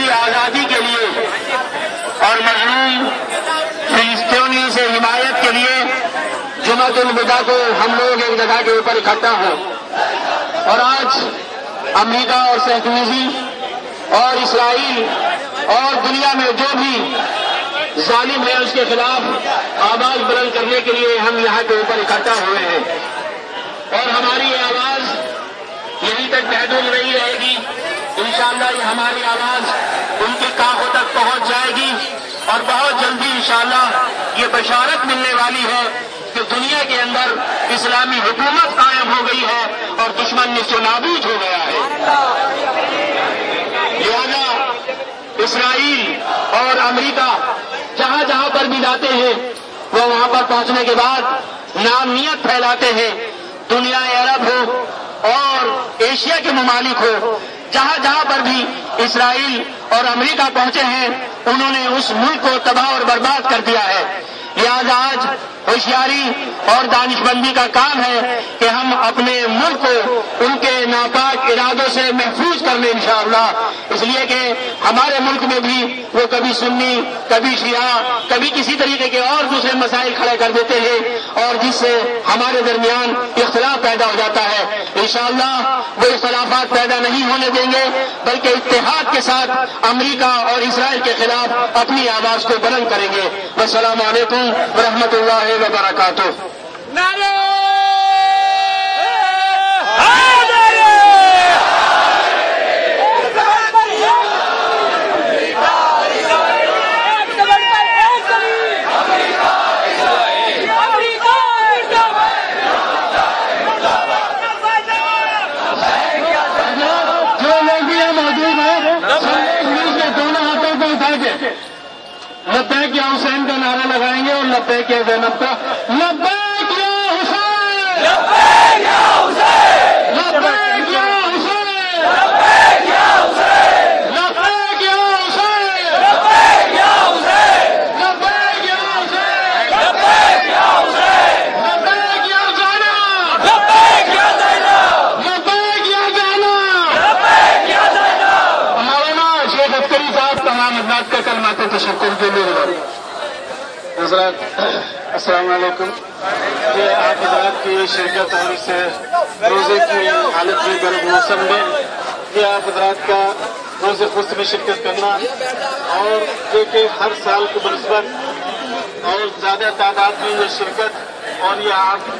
आज़ादी के लिए और मजलूम फिलिस्तीनियों से हिमायत के लिए जुमातुल विदा को हम लोग एक जगह के ऊपर इकट्ठा हों। और आज अमेरिका और सहकूजी और इसराइल और दुनिया में जो भी जालिम है उसके खिलाफ आवाज बुलंद करने के लिए हम यहाँ के ऊपर इकट्ठा हुए हैं। और हमारी ये आवाज यहीं तक महदूद नहीं रहेगी। इंशाअल्लाह ये हमारी आवाज उनकी काखों तक पहुंच जाएगी और बहुत जल्दी इंशाअल्लाह ये बशारत मिलने वाली है कि दुनिया के अंदर इस्लामी हुकूमत कायम हो गई है और दुश्मन निस्तेनाबूद हो गया है। लिहाजा इसराइल और अमेरिका जहां जहां पर भी जाते हैं वो वहां पर पहुंचने के बाद नामनियत फैलाते हैं। दुनिया अरब हो और एशिया के ममालिक हो, जहां जहां पर भी इसराइल और अमेरिका पहुंचे हैं उन्होंने उस मुल्क को तबाह और बर्बाद कर दिया है। लिहाजा आज होशियारी और दानिशमंदी का काम है कि हम अपने मुल्क को उनके नापाक इरादों से महफूज कर लें इंशाअल्लाह। इसलिए कि हमारे मुल्क में भी वो कभी सुन्नी, कभी शिया, कभी किसी तरीके के और दूसरे मसाइल खड़े कर देते हैं और जिससे हमारे दरमियान इख्तिलाफ पैदा हो जाता है। इंशाअल्लाह वो इख्तिलाफात पैदा नहीं होने देंगे बल्कि इत्तेहाद के साथ अमेरिका और इसराइल के खिलाफ अपनी आवाज को बुलंद करेंगे। अस्सलामु अलैकुम व रहमतुल्लाहि व बरकातुहू। लब्बैक या हुसैन का नारा लगाएंगे और लब्बैक या ज़ैनब का। लब्बैक या हुसैन, लब्बैक या हुसैन, लब्बैक या हुसैन, लब्बैक या हुसैन, लब्बैक या हुसैन, लब्बैक या हुसैन, लब्बैक या हुसैन, लब्बैक या हुसैन, लब्बैक या ज़ैनब, लब्बैक या ज़ैनब, लब्बैक या ज़ैनब, लब्बैक या ज़ैनब। मौलाना शेख अख्तरी साहब तमाम हज़रात का कलमात तशक्कुर के लिए हज़रात अस्सलाम वालेकुम। ये आप हज़रात की शिरकत और इस रोज़े की हालत में गर्म मौसम में ये आप हज़रात का रोज़े खुश में शिरकत करना और जो कि हर साल की बनिस्बत और ज़्यादा तादाद में ये शिरकत और ये आप